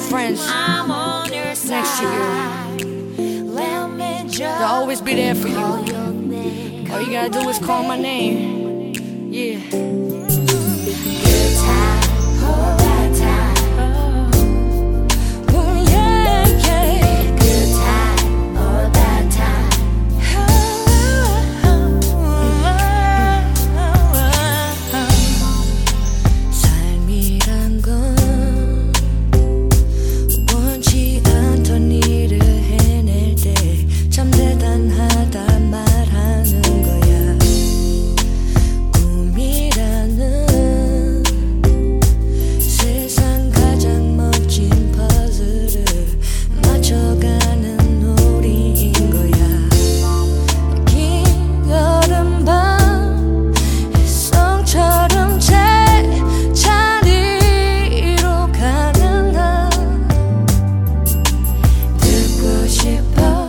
friends next to you. They'll always be there for you. All you gotta do is call my name. Yeah. Good time, oh bad time. Oh, yeah, yeah. Good time, oh bad time. 삶이란 건 원치 않던 일을 해낼 때 참 대단하다 말하는 거야. 꿈이라는 세상 가장 멋진 퍼즐을 맞춰가는 놀이인 거야. 긴 여름밤 햇성처럼 제자리로 가는 날 듣고 싶어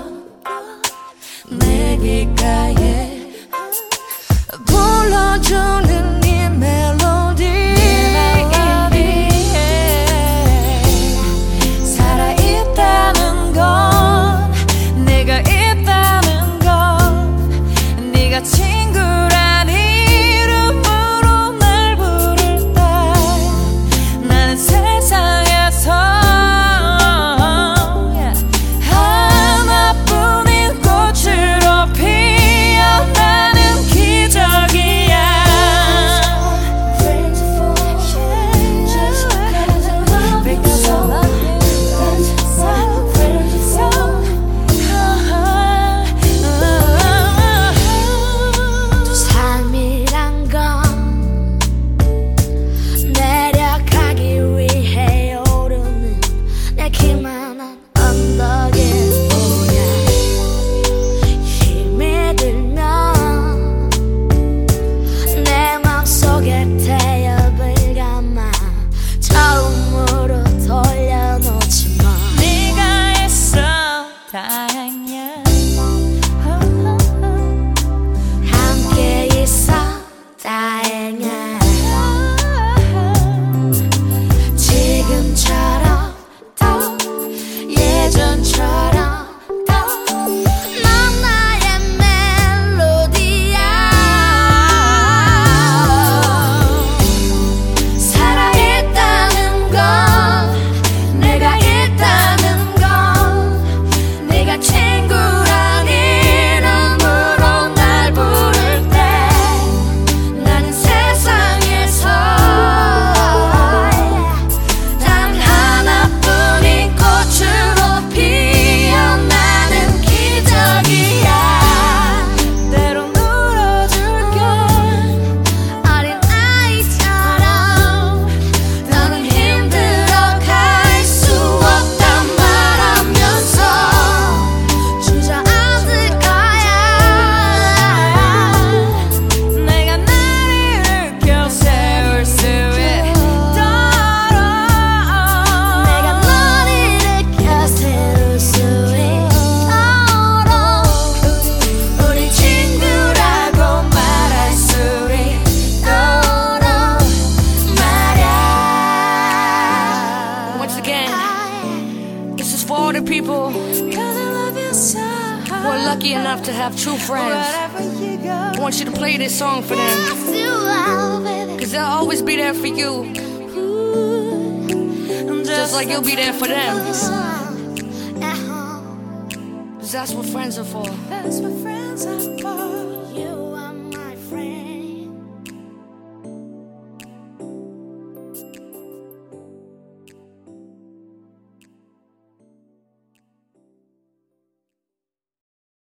내 귓가에 불러주는 이 멜로디. 살아있다는 건 내가 있다는 건 네가 친구란 이름으로 날 부를 때 나는 세상에서 하나뿐인 꽃으로 피어나는 기적이야. Because I love you. 삶이란 건 내려가기 위해 오르는 내 기만한 언덕일 뿐이야. 힘이 들면 내 맘속에 태엽을 감아 처음으로 돌려놓지 마. 네가 있어 다행이야. 함께 있어 다행이야. 지금처럼 또 예전처럼 또 넌 나의 멜로디야. 살아있다는 건 내가 있다는 건 네가 친구란 이름으로 날 부를 때 나는 세상에서 단 하나뿐인 꽃으로 피어나는 기적이야. 때론 울어줄게 어린 아이처럼. 너는 힘들어갈 수 없단 말하면서 주저앉을 거야. 내가 날 일으켜 세울 수 있도록 내가 널 일으켜 세울 수 있도록 우리 친구라고 말할 수 있도록 말야. Once again, this is for all the people who are lucky enough to have true friends. I want you to play this song for them, cause they'll always be there for you, just like you'll be there for them. Cause that's what friends are for. That's what friends are for. You